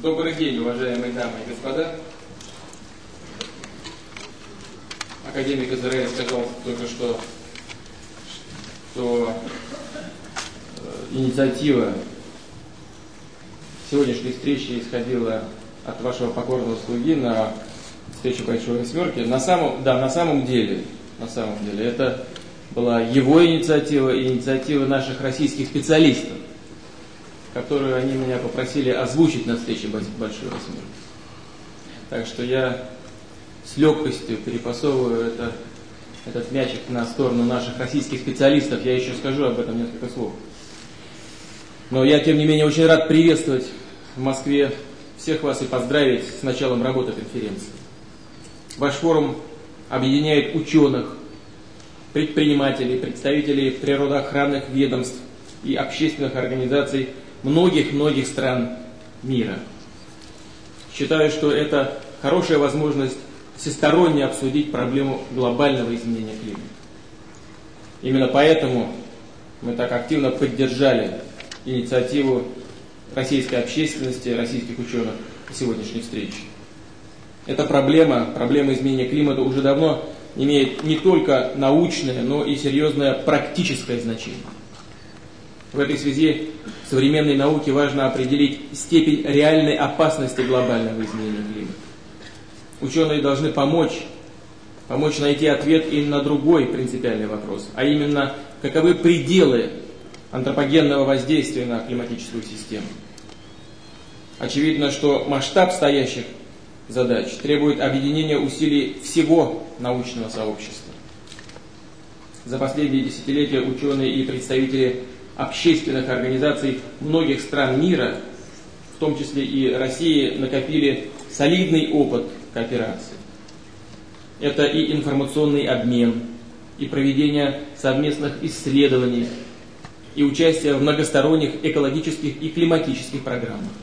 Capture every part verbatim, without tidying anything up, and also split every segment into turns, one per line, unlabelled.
Добрый день, уважаемые дамы и господа. Академик Израиль сказал только что, что э, инициатива сегодняшней встречи исходила от вашего покорного слуги на встречу Большой Восьмерки. На самом, да, на самом деле, на самом деле, это была его инициатива и инициатива наших российских специалистов, которую они меня попросили озвучить на встрече Большой Восьмерки. Так что я с легкостью перепасовываю это, этот мячик на сторону наших российских специалистов. Я еще скажу об этом несколько слов. Но я, тем не менее, очень рад приветствовать в Москве всех вас и поздравить с началом работы конференции. Ваш форум объединяет ученых, предпринимателей, представителей природоохранных ведомств и общественных организаций многих-многих стран мира. Считаю, что это хорошая возможность всесторонне обсудить проблему глобального изменения климата. Именно поэтому мы так активно поддержали инициативу российской общественности, российских ученых на сегодняшней встрече. Эта проблема, проблема изменения климата уже давно имеет не только научное, но и серьезное практическое значение. В этой связи в современной науке важно определить степень реальной опасности глобального изменения климата. Ученые должны помочь, помочь найти ответ и на другой принципиальный вопрос, а именно, каковы пределы антропогенного воздействия на климатическую систему. Очевидно, что масштаб стоящих задач требует объединения усилий всего научного сообщества. За последние десятилетия ученые и представители общественных организаций многих стран мира, в том числе и России, накопили солидный опыт кооперации. Это и информационный обмен, и проведение совместных исследований, и участие в многосторонних экологических и климатических программах.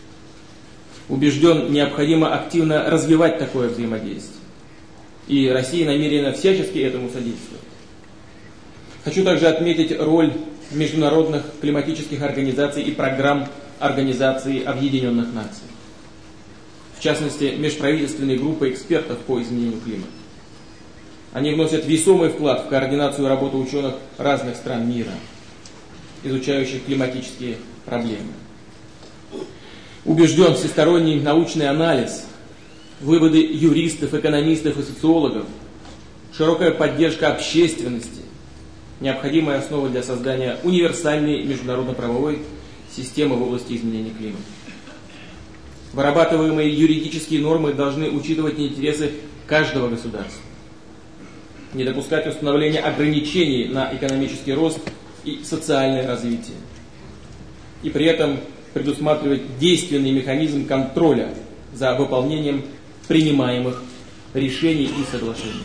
Убежден, необходимо активно развивать такое взаимодействие. И Россия намерена всячески этому содействовать. Хочу также отметить роль международных климатических организаций и программ Организации Объединенных Наций. В частности, межправительственной группы экспертов по изменению климата. Они вносят весомый вклад в координацию работы ученых разных стран мира, изучающих климатические проблемы. Убежден, всесторонний научный анализ, выводы юристов, экономистов и социологов, широкая поддержка общественности – необходимая основа для создания универсальной международно-правовой системы в области изменения климата. Вырабатываемые юридические нормы должны учитывать интересы каждого государства, не допускать установления ограничений на экономический рост и социальное развитие, и при этом предусматривать действенный механизм контроля за выполнением принимаемых решений и соглашений.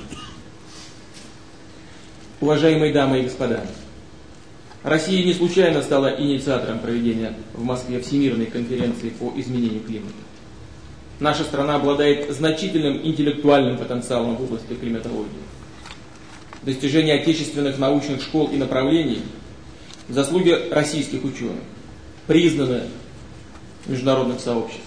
Уважаемые дамы и господа, Россия не случайно стала инициатором проведения в Москве Всемирной конференции по изменению климата. Наша страна обладает значительным интеллектуальным потенциалом в области климатологии. Достижения отечественных научных школ и направлений, заслуги российских ученых, признаны международным сообществом.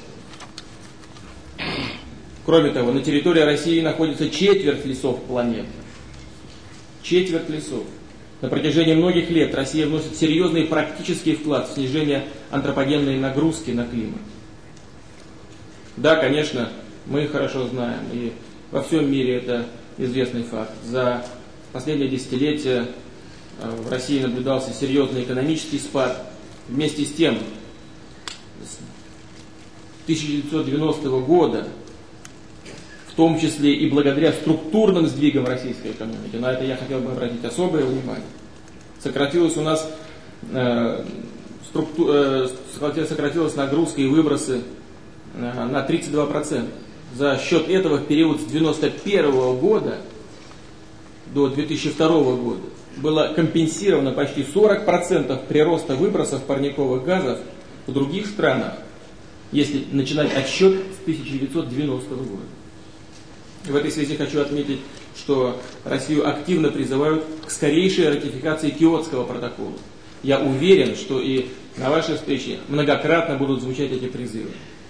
Кроме того, на территории России находится четверть лесов планеты. Четверть лесов. На протяжении многих лет Россия вносит серьезный практический вклад в снижение антропогенной нагрузки на климат. Да, конечно, мы хорошо знаем, и во всем мире это известный факт. За последние десятилетия в России наблюдался серьезный экономический спад. Вместе с тем, с тысяча девятьсот девяностого года, в том числе и благодаря структурным сдвигам российской экономики, на это я хотел бы обратить особое внимание, сократилась у нас э, структу, э, сократилась нагрузка и выбросы э, на тридцать два процента. За счет этого в период с девяносто первого года до две тысячи второго года было компенсировано почти сорок процентов прироста выбросов парниковых газов в других странах, если начинать отсчет с тысяча девятьсот девяностого года. В этой связи хочу отметить, что Россию активно призывают к скорейшей ратификации Киотского протокола. Я уверен, что и на вашей встрече многократно будут звучать эти призывы.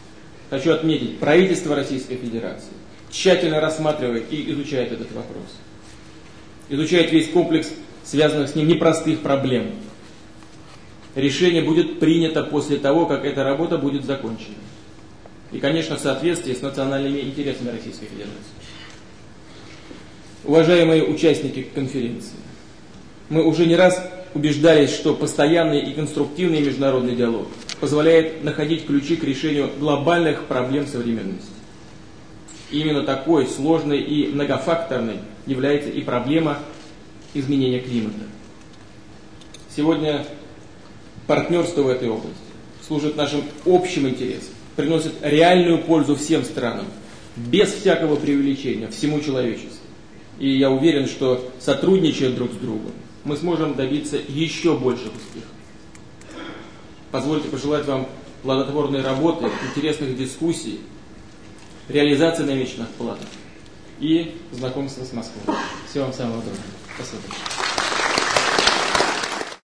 хочу отметить, правительство Российской Федерации тщательно рассматривает и изучает этот вопрос. Изучает весь комплекс связанных с ним непростых проблем. Решение будет принято после того, как эта работа будет закончена. И, конечно, в соответствии с национальными интересами Российской Федерации. Уважаемые участники конференции, мы уже не раз убеждались, что постоянный и конструктивный международный диалог позволяет находить ключи к решению глобальных проблем современности. Именно такой сложной и многофакторной является и проблема изменения климата. Сегодня партнерство в этой области служит нашим общим интересам, приносит реальную пользу всем странам, без всякого преувеличения, всему человечеству. И я уверен, что сотрудничая друг с другом, мы сможем добиться еще больших успехов. Позвольте пожелать вам плодотворной работы, интересных дискуссий, реализации намеченных планов и знакомства с Москвой. Всего вам самого доброго. Спасибо.